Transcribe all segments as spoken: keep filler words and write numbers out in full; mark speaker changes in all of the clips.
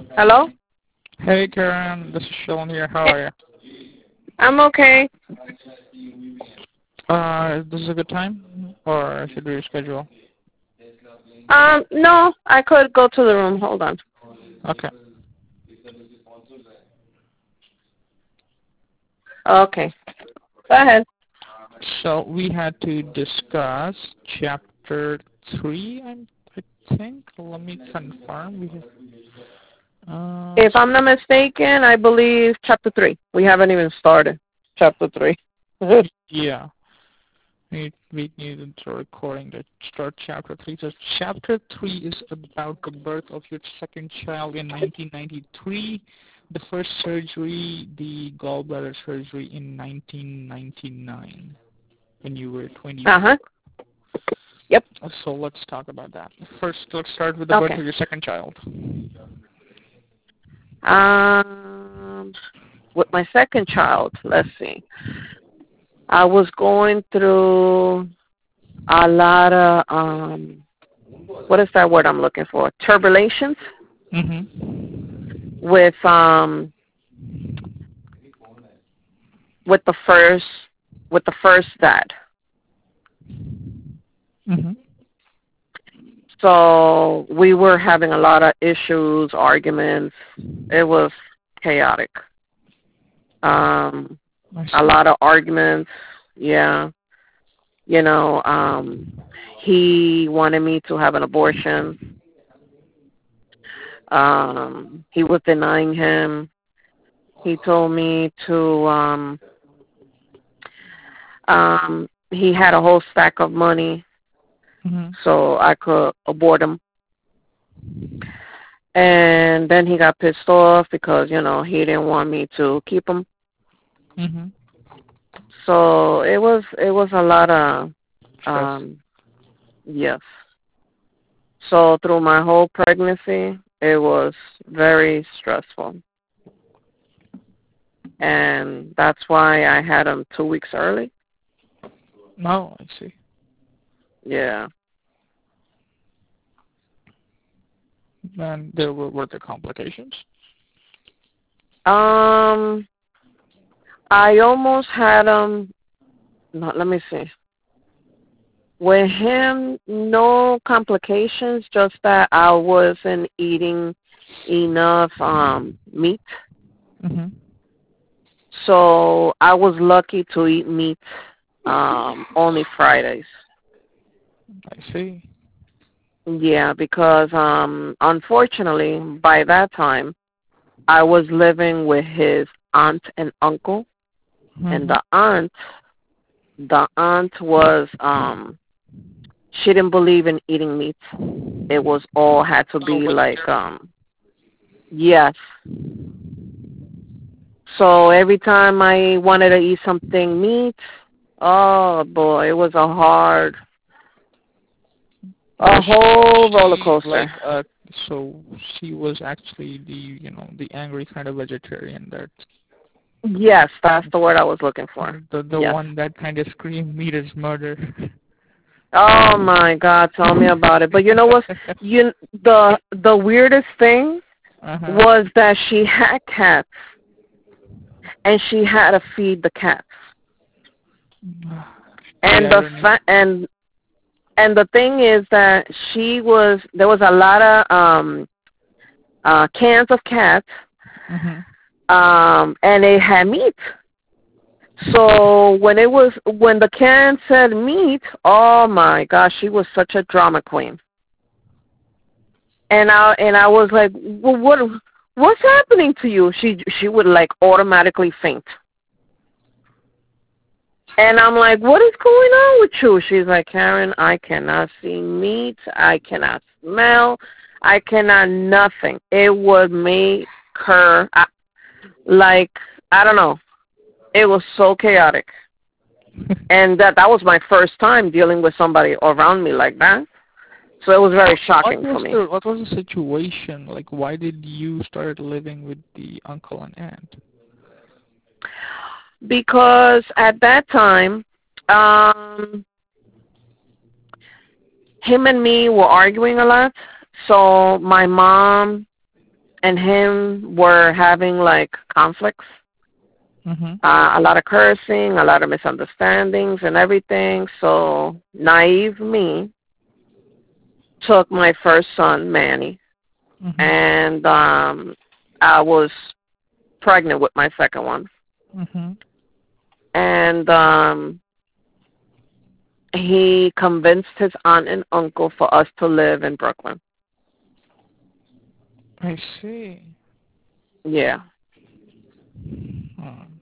Speaker 1: Hello?
Speaker 2: Hey Karen, this is Sean here. How
Speaker 1: Hey,
Speaker 2: are
Speaker 1: I'm okay.
Speaker 2: you? Uh, this is a good time, or should we reschedule?
Speaker 1: Um, no, I could go to the room. Hold on.
Speaker 2: Okay.
Speaker 1: Okay. Go ahead.
Speaker 2: So we had to discuss chapter three, I, I think. Let me confirm. We have, uh,
Speaker 1: If I'm not mistaken, I believe chapter three. We haven't even started chapter three.
Speaker 2: yeah. We we needed a recording to start chapter three. So chapter three is about the birth of your second child in nineteen ninety-three, the first surgery, the gallbladder surgery in nineteen ninety-nine, when you were twenty-four.
Speaker 1: Uh-huh. Yep.
Speaker 2: So let's talk about that. First, let's start with the birth
Speaker 1: Okay.
Speaker 2: of your second child.
Speaker 1: Um, with my second child, let's see. I was going through a lot of, um, what is that word I'm looking for? Turbulations
Speaker 2: Mm-hmm.
Speaker 1: with, um, with the first, with the first dad.
Speaker 2: Mm-hmm.
Speaker 1: So we were having a lot of issues, arguments. It was chaotic. Um,
Speaker 2: I
Speaker 1: a
Speaker 2: see.
Speaker 1: lot of arguments. Yeah. You know, um, he wanted me to have an abortion. Um, he was denying him. He told me to, um, um, he had a whole stack of money
Speaker 2: Mm-hmm.
Speaker 1: so I could abort him. And then he got pissed off because, you know, he didn't want me to keep him.
Speaker 2: Mm-hmm.
Speaker 1: So it was it was a lot of
Speaker 2: Stress.
Speaker 1: um yes. So through my whole pregnancy, it was very stressful. And that's why I had him two weeks early.
Speaker 2: No, I see.
Speaker 1: Yeah.
Speaker 2: And there were, were there complications?
Speaker 1: Um I almost had him no, let me see. With him, no complications, just that I wasn't eating enough um meat.
Speaker 2: Mm-hmm.
Speaker 1: So I was lucky to eat meat um only Fridays.
Speaker 2: I see.
Speaker 1: Yeah, because um unfortunately by that time I was living with his aunt and uncle, and
Speaker 2: Mm-hmm.
Speaker 1: the aunt the aunt was um she didn't believe in eating meat. It was all had to
Speaker 2: Oh,
Speaker 1: be like
Speaker 2: vegetarian.
Speaker 1: um yes. So every time I wanted to eat something meat, oh boy, it was a hard a
Speaker 2: Was
Speaker 1: whole roller
Speaker 2: she like
Speaker 1: coaster.
Speaker 2: uh so she was actually the you know the angry kind of vegetarian that
Speaker 1: Yes, that's the word I was looking for.
Speaker 2: the the
Speaker 1: Yes.
Speaker 2: one that kind of screamed meat is murder.
Speaker 1: Oh my God, tell me about it. But you know what? You the the weirdest thing
Speaker 2: Uh-huh.
Speaker 1: was that she had cats and she had to feed the cats.
Speaker 2: The
Speaker 1: And the
Speaker 2: irony.
Speaker 1: fa- and and the thing is that she was there was a lot of um uh cans of cats
Speaker 2: Mhm.
Speaker 1: um and it had meat. So when it was when the can said meat, oh my gosh, she was such a drama queen. And I and I was like, well, what what's happening to you? She she would like automatically faint. And I'm like, what is going on with you? She's like, Karen, I cannot see meat. I cannot smell. I cannot nothing. It would make her I- like I don't know. It was so chaotic. And that that was my first time dealing with somebody around me like that. So it was very
Speaker 2: What
Speaker 1: shocking for
Speaker 2: was
Speaker 1: me.
Speaker 2: the what was the situation? Like, why did you start living with the uncle and aunt?
Speaker 1: Because at that time, um, him and me were arguing a lot. So my mom and him were having like conflicts,
Speaker 2: Mhm.
Speaker 1: uh, a lot of cursing, a lot of misunderstandings, and everything. So naive me took my first son, Manny,
Speaker 2: Mhm.
Speaker 1: and um, I was pregnant with my second one,
Speaker 2: Mhm.
Speaker 1: and um, he convinced his aunt and uncle for us to live in Brooklyn.
Speaker 2: I see.
Speaker 1: Yeah.
Speaker 2: Hmm.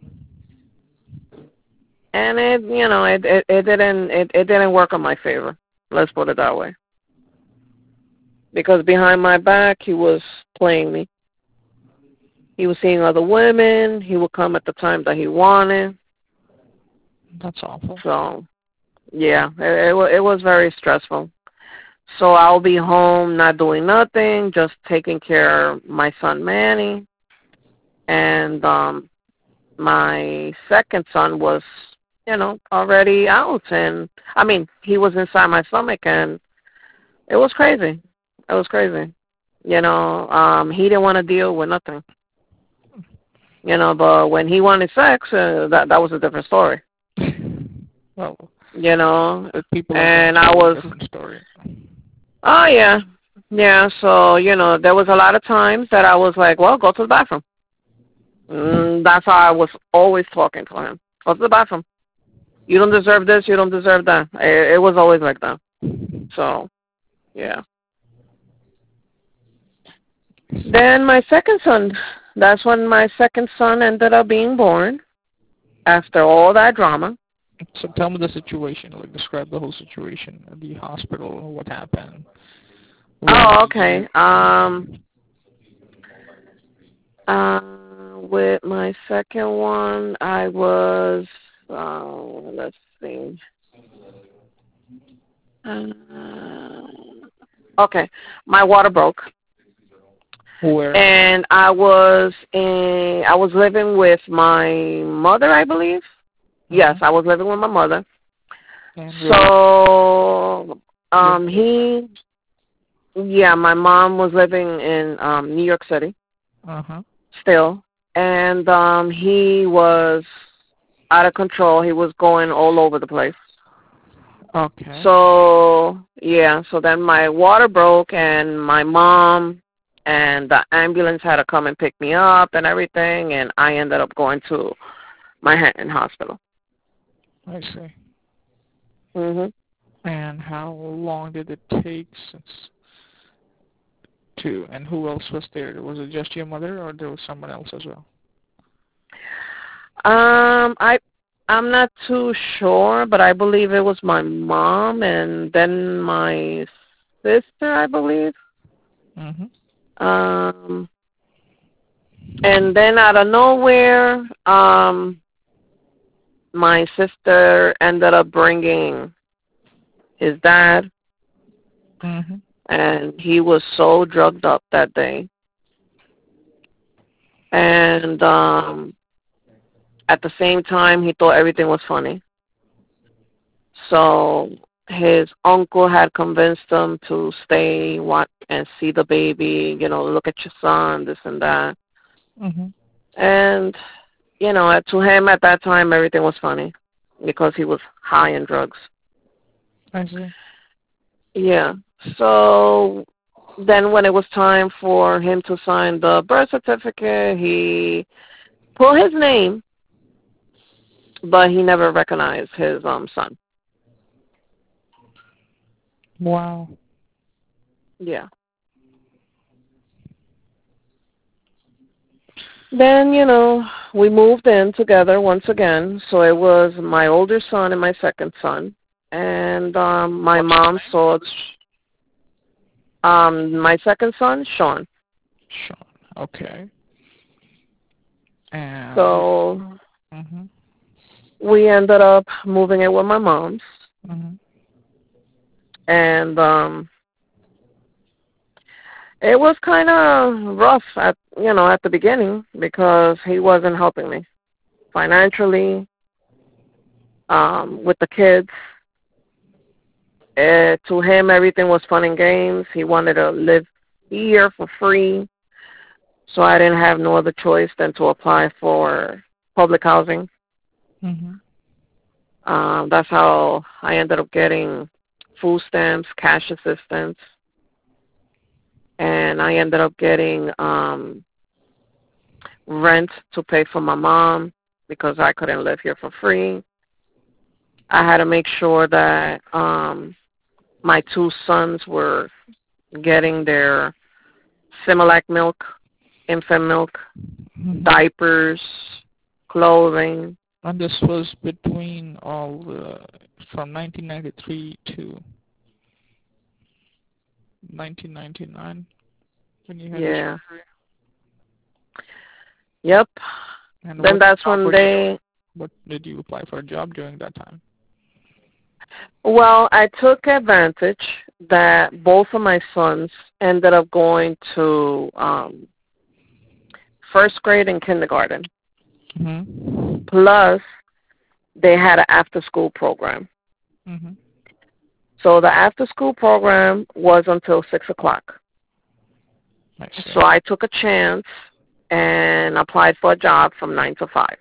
Speaker 1: And it, you know, it it, it didn't it, it didn't work in my favor. Let's put it that way. Because behind my back, he was playing me. He was seeing other women. He would come at the time that he wanted.
Speaker 2: That's awful.
Speaker 1: So, yeah, it, it, wa- it was very stressful. So I'll be home not doing nothing, just taking care of my son Manny. And um my second son was, you know, already out. And, I mean, he was inside my stomach, and it was crazy. It was crazy. You know, um, he didn't want to deal with nothing. You know, but when he wanted sex, uh, that that was a different story.
Speaker 2: Well,
Speaker 1: You know,
Speaker 2: with people like that,
Speaker 1: and
Speaker 2: it's
Speaker 1: I
Speaker 2: always a
Speaker 1: was,
Speaker 2: different story.
Speaker 1: oh yeah, yeah. So you know, there was a lot of times that I was like, well, go to the bathroom. Mm, that's how I was always talking to him. Go to the bathroom. You don't deserve this. You don't deserve that. It, it was always like that. So yeah. Then my second son. That's when my second son ended up being born. After all that drama.
Speaker 2: So tell me the situation. Like, describe the whole situation at the hospital. What happened? Where
Speaker 1: Oh,
Speaker 2: were you?
Speaker 1: okay. Um, uh, with my second one, I was. Uh, let's see. Uh, okay, my water broke,
Speaker 2: Where?
Speaker 1: and I was in. I was living with my mother, I believe. Yes,
Speaker 2: Uh-huh.
Speaker 1: I was living with my mother.
Speaker 2: And where was
Speaker 1: So,
Speaker 2: your
Speaker 1: um, he. Yeah, my mom was living in um New York City
Speaker 2: Uh-huh.
Speaker 1: still, and um he was out of control. He was going all over the place.
Speaker 2: Okay.
Speaker 1: So yeah, so then my water broke, and my mom and the ambulance had to come and pick me up and everything, and I ended up going to Manhattan Hospital.
Speaker 2: I see.
Speaker 1: Mhm.
Speaker 2: And how long did it take since to, and who else was there? Was it just your mother, or there was someone else as well?
Speaker 1: Um, I I'm not too sure, but I believe it was my mom and then my sister, I believe.
Speaker 2: Mm-hmm.
Speaker 1: Um, and then out of nowhere, um, my sister ended up bringing his dad,
Speaker 2: Mm-hmm.
Speaker 1: and he was so drugged up that day. And um, at the same time, he thought everything was funny. So his uncle had convinced him to stay, watch, and see the baby. You know, look at your son, this and that.
Speaker 2: Mm-hmm.
Speaker 1: And you know, to him at that time, everything was funny because he was high in drugs.
Speaker 2: I see.
Speaker 1: Yeah. So then when it was time for him to sign the birth certificate, he put his name, but he never recognized his um son.
Speaker 2: Wow.
Speaker 1: Yeah. Then, you know, we moved in together once again. So it was my older son and my second son. And um my
Speaker 2: What's his
Speaker 1: mom
Speaker 2: name?
Speaker 1: saw um my second son, Sean.
Speaker 2: Sean. Okay. And
Speaker 1: So
Speaker 2: mm-hmm.
Speaker 1: we ended up moving in with my mom's,
Speaker 2: Mm-hmm.
Speaker 1: and um it was kind of rough at you know at the beginning because he wasn't helping me financially, um with the kids. Uh, to him everything was fun and games. He wanted to live here for free, So I didn't have no other choice than to apply for public housing.
Speaker 2: Mhm.
Speaker 1: Um, that's how I ended up getting food stamps, cash assistance, and I ended up getting um, rent to pay for my mom because I couldn't live here for free. I had to make sure that um, my two sons were getting their Similac milk, infant milk,
Speaker 2: Mhm.
Speaker 1: diapers, clothing.
Speaker 2: And this was between all uh, from nineteen ninety-three to nineteen ninety-nine when you had your
Speaker 1: Yeah.
Speaker 2: surgery.
Speaker 1: Yep.
Speaker 2: And
Speaker 1: Then
Speaker 2: what
Speaker 1: that's
Speaker 2: job
Speaker 1: when
Speaker 2: were you doing?
Speaker 1: they,
Speaker 2: What did you apply for a job during that time?
Speaker 1: well, I took advantage that both of my sons ended up going to um, first grade and kindergarten.
Speaker 2: Mhm.
Speaker 1: Plus, they had an after-school program.
Speaker 2: Mhm.
Speaker 1: So the after-school program was until six o'clock.
Speaker 2: I see.
Speaker 1: So I took a chance and applied for a job from nine to five.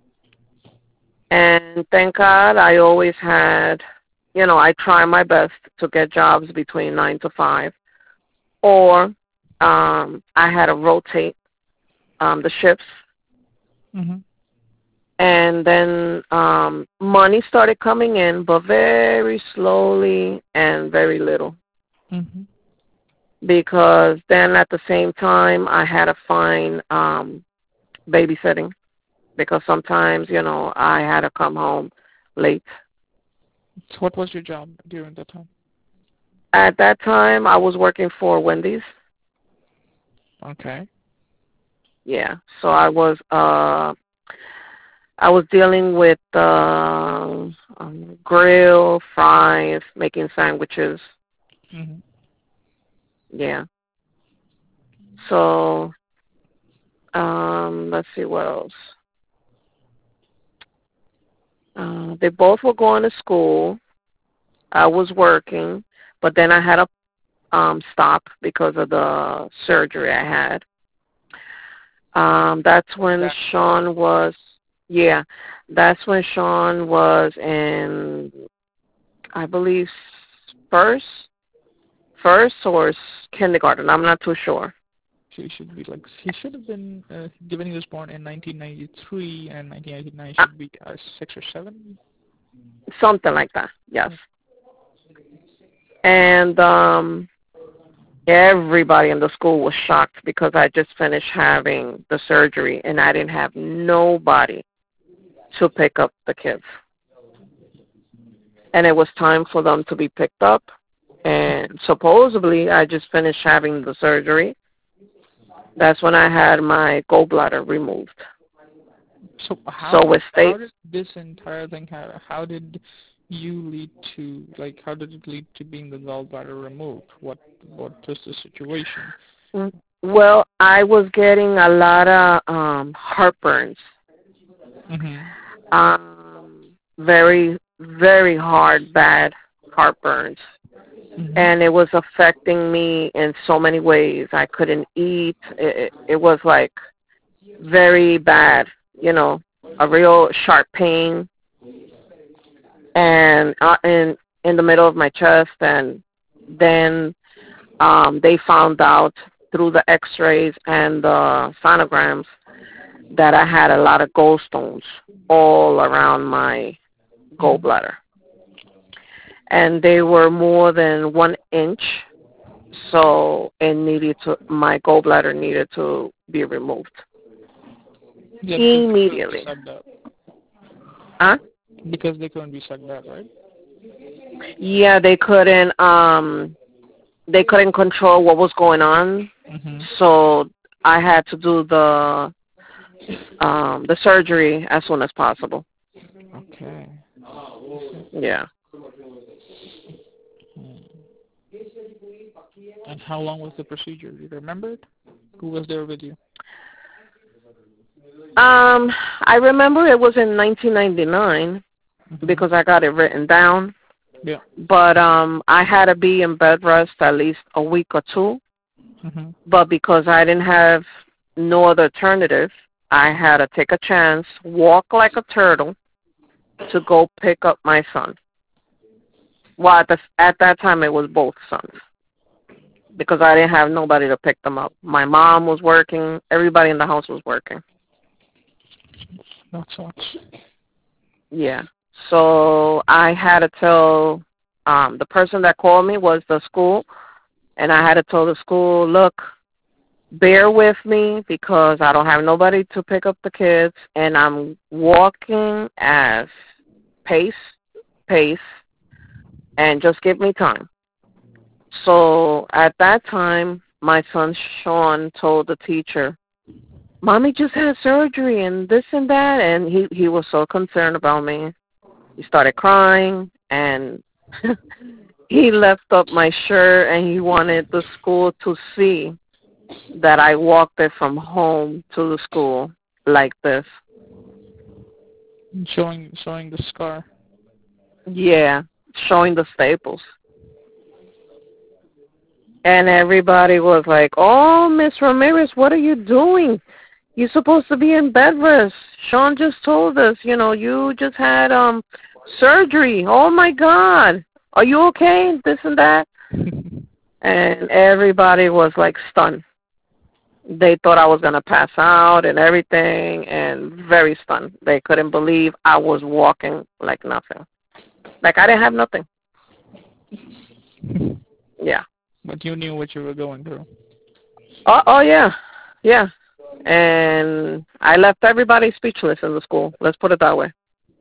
Speaker 1: And thank God I always had, you know, I try my best to get jobs between nine to five. Or um, I had to rotate um, the shifts.
Speaker 2: Mhm.
Speaker 1: And then um, money started coming in, but very slowly and very little.
Speaker 2: Mhm.
Speaker 1: Because then at the same time, I had to find um, babysitting because sometimes, you know, I had to come home late.
Speaker 2: So what was your job during that time?
Speaker 1: At that time, I was working for Wendy's.
Speaker 2: Okay.
Speaker 1: Yeah, so I was uh, I was dealing with uh, um, grill, fries, making sandwiches.
Speaker 2: Mhm.
Speaker 1: Yeah. So um, let's see what else. Uh, they both were going to school. I was working, but then I had to um, stop because of the surgery I had. Um, that's when
Speaker 2: That.
Speaker 1: Sean was, yeah, that's when Sean was in, I believe, first, first or s- kindergarten. I'm not too sure.
Speaker 2: He should be like he should have been uh, given he was born in nineteen ninety-three and nineteen ninety-nine
Speaker 1: Uh,
Speaker 2: should be uh, six or seven.
Speaker 1: something like that. Yes.
Speaker 2: Yeah.
Speaker 1: And um, everybody in the school was shocked because I just finished having the surgery and I didn't have nobody to pick up the kids. And it was time for them to be picked up. And supposedly, I just finished having the surgery. That's when I had my gallbladder removed.
Speaker 2: So how
Speaker 1: So
Speaker 2: did
Speaker 1: with
Speaker 2: how
Speaker 1: state,
Speaker 2: did this entire thing how how did you lead to like how did it lead to being the gallbladder removed? What what was the situation?
Speaker 1: well, I was getting a lot of um, heartburns,
Speaker 2: Mhm.
Speaker 1: um, very, very hard, bad heartburns.
Speaker 2: Mhm.
Speaker 1: And it was affecting me in so many ways. I couldn't eat. It, it, it was like very bad, you know, a real sharp pain and uh, in in the middle of my chest. And then um, they found out through the X-rays and the sonograms that I had a lot of gallstones all around my
Speaker 2: Mhm.
Speaker 1: gallbladder, and they were more than one inch. So it needed to my gallbladder needed to be removed
Speaker 2: Yeah, because they couldn't be
Speaker 1: immediately.
Speaker 2: sucked up.
Speaker 1: Huh?
Speaker 2: Because they couldn't be sucked up, right?
Speaker 1: Yeah, they couldn't um they couldn't control what was going on.
Speaker 2: Mhm.
Speaker 1: So I had to do the um the surgery as soon as possible.
Speaker 2: Okay.
Speaker 1: Yeah.
Speaker 2: Hmm. And how long was the procedure? Do you remember it? Who was there with you?
Speaker 1: Um I remember it was in nineteen ninety-nine
Speaker 2: Mhm.
Speaker 1: because I got it written down,
Speaker 2: Yeah.
Speaker 1: but um I had to be in bed rest at least a week or two,
Speaker 2: Mhm.
Speaker 1: but because I didn't have no other alternative. I had to take a chance, walk like a turtle, to go pick up my son. Well, at, the, at that time, it was both sons because I didn't have nobody to pick them up. My mom was working. Everybody in the house was working.
Speaker 2: That sucks.
Speaker 1: Yeah. So I had to tell um, the person that called me was the school, and I had to tell the school, look, bear with me because I don't have nobody to pick up the kids, and I'm walking as pace, pace, and just give me time. So at that time, my son Sean told the teacher, Mommy just had surgery and this and that, and he, he was so concerned about me. He started crying, and he left up my shirt, and he wanted the school to see that I walked it from home to the school like this.
Speaker 2: Showing showing the scar.
Speaker 1: Yeah, showing the staples. And everybody was like, oh, Miss Ramirez, what are you doing? You're supposed to be in bed rest. Sean just told us, you know, you just had um surgery. Oh, my God. Are you okay? This and that. And everybody was, like, stunned. They thought I was going to pass out and everything, and very stunned. They couldn't believe I was walking like nothing. Like I didn't have nothing. Yeah.
Speaker 2: But you knew what you were going through.
Speaker 1: Oh, oh yeah. Yeah. And I left everybody speechless in the school. Let's put it that way.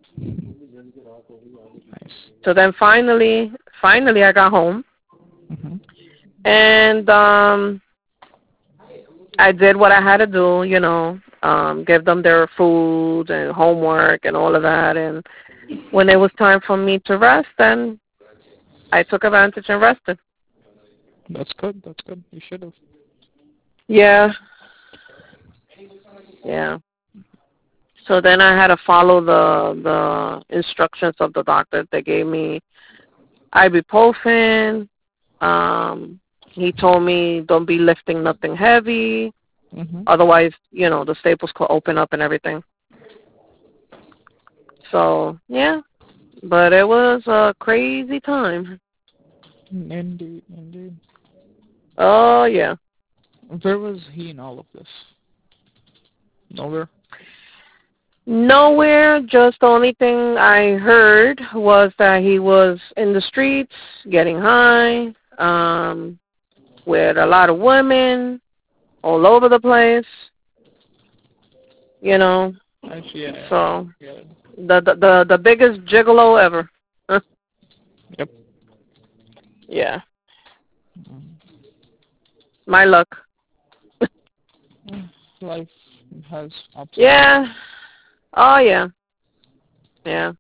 Speaker 2: Nice.
Speaker 1: So then finally, finally I got home.
Speaker 2: Mm-hmm.
Speaker 1: And um I did what I had to do, you know, um, give them their food and homework and all of that. And when it was time for me to rest, then I took advantage and rested.
Speaker 2: That's good. That's good. You should have.
Speaker 1: Yeah. Yeah. So then I had to follow the the instructions of the doctor. They gave me ibuprofen. Um, he told me don't be lifting nothing heavy.
Speaker 2: Mm-hmm.
Speaker 1: Otherwise, you know, the staples could open up and everything. So, yeah. But it was a crazy time.
Speaker 2: Indeed, indeed.
Speaker 1: Oh, yeah.
Speaker 2: Where was he in all of this? Nowhere?
Speaker 1: Nowhere. Just the only thing I heard was that he was in the streets getting high, um, with a lot of women all over the place. You know.
Speaker 2: I see. Yeah,
Speaker 1: So,
Speaker 2: yeah.
Speaker 1: the, the, the, the biggest gigolo ever.
Speaker 2: Yep.
Speaker 1: Yeah. My luck.
Speaker 2: Life has ups.
Speaker 1: Yeah. Oh, yeah. Yeah.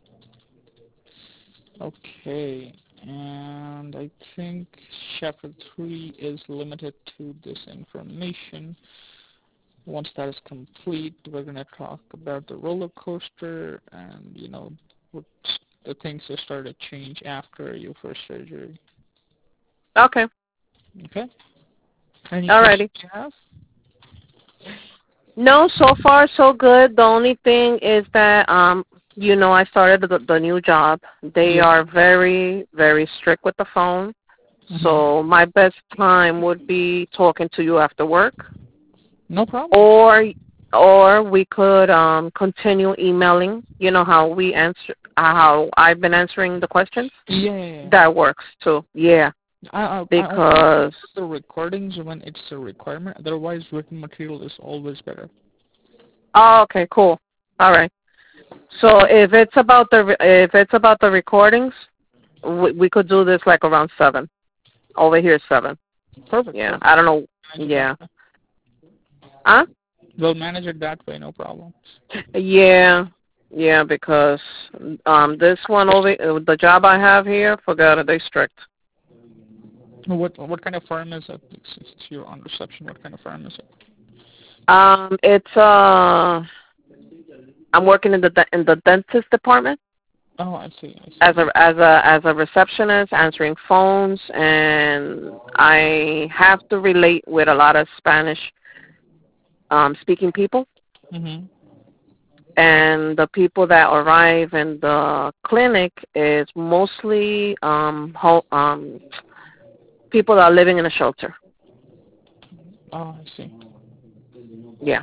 Speaker 2: Okay. And I think chapter three is limited to this information. Once that is complete, we're going to talk about the roller coaster and, you know, what the things that started to change after your first surgery.
Speaker 1: Okay.
Speaker 2: Okay? Any
Speaker 1: Alrighty.
Speaker 2: questions you have?
Speaker 1: No, so far so good. The only thing is that, um, you know, I started the, the new job. They
Speaker 2: Yeah.
Speaker 1: are very, very strict with the phone. Mm-hmm. So my best time would be talking to you after work.
Speaker 2: No problem.
Speaker 1: Or, or we could um, continue emailing. You know how we answer, how I've been answering the questions.
Speaker 2: Yeah. yeah, yeah.
Speaker 1: That works too. Yeah.
Speaker 2: I, I,
Speaker 1: because
Speaker 2: I the recordings when it's a requirement. Otherwise, written material is always better.
Speaker 1: Oh, okay, cool. All right. So if it's about the if it's about the recordings, we, we could do this like around seven. Over here, seven.
Speaker 2: Perfect.
Speaker 1: Yeah,
Speaker 2: Perfect.
Speaker 1: I don't know. Yeah. Huh?
Speaker 2: We'll manage it that way, no problem.
Speaker 1: Yeah, yeah, because um, this one over the job I have here, forgot it. They strict.
Speaker 2: What what kind of firm is it? It's, it's your on reception. What kind of firm is it?
Speaker 1: Um, it's uh, I'm working in the in the dentist department.
Speaker 2: Oh, I see. I see.
Speaker 1: As a as a as a receptionist, answering phones, and I have to relate with a lot of Spanish um, speaking people.
Speaker 2: Mhm.
Speaker 1: And the people that arrive in the clinic is mostly um, ho- um, people that are living in a shelter.
Speaker 2: Oh, I see.
Speaker 1: Yeah.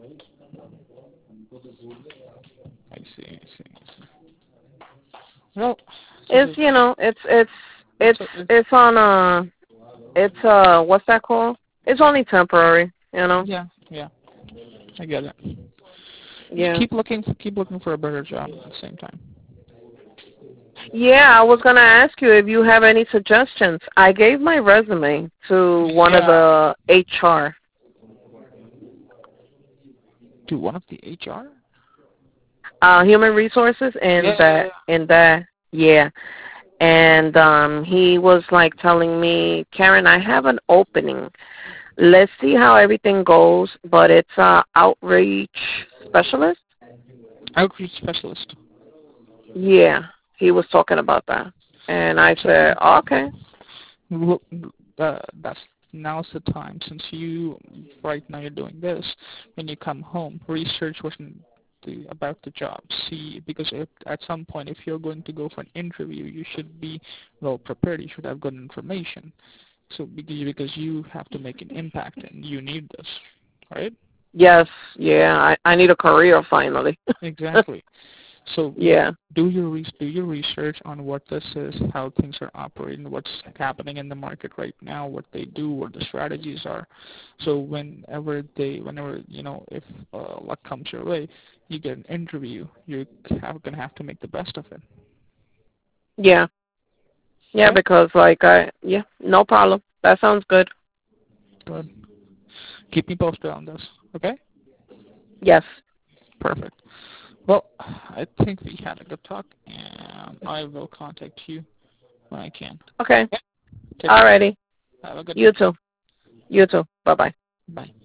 Speaker 2: I see. I see. I see. Well, so
Speaker 1: It's
Speaker 2: the,
Speaker 1: you know, it's it's it's
Speaker 2: so it's,
Speaker 1: it's on a it's uh what's that called? It's only temporary, you know.
Speaker 2: yeah, yeah, I get it. Just
Speaker 1: Yeah.
Speaker 2: keep looking, keep looking for a better job at the same time.
Speaker 1: Yeah, I was gonna ask you if you have any suggestions. I gave my resume to one of
Speaker 2: Yeah.
Speaker 1: the H R,
Speaker 2: To one of the H R?
Speaker 1: uh, human resources,
Speaker 2: Yeah,
Speaker 1: and
Speaker 2: yeah,
Speaker 1: that and that yeah. And um, he was like telling me, Karen, I have an opening. Let's see how everything goes, but it's a outreach specialist.
Speaker 2: yeah. Outreach specialist.
Speaker 1: Yeah, he was talking about that, and I
Speaker 2: So,
Speaker 1: said, okay.
Speaker 2: well, uh, that's now's the time since you right now you're doing this. When you come home, research wasn't the, about the job. See, because if, at some point, if you're going to go for an interview, you should be well prepared. You should have good information. So because because you have to make an impact and you need this, right?
Speaker 1: Yes, yeah, I, I need a career finally.
Speaker 2: Exactly. So
Speaker 1: Yeah,
Speaker 2: do your re- do your research on what this is, how things are operating, what's happening in the market right now, what they do, what the strategies are. So whenever they, whenever you know, if uh, luck comes your way, you get an interview. You're have, gonna have to make the best of it.
Speaker 1: yeah, yeah,
Speaker 2: Okay.
Speaker 1: because like I, yeah, no problem. That sounds good.
Speaker 2: Good. Keep me posted on this. Okay.
Speaker 1: Yes.
Speaker 2: Perfect. Well, I think we had a good talk, and I will contact you when I can.
Speaker 1: Okay.
Speaker 2: Okay? Take care.
Speaker 1: Alrighty.
Speaker 2: Have a good
Speaker 1: You
Speaker 2: day.
Speaker 1: too. You too. Bye bye.
Speaker 2: Bye.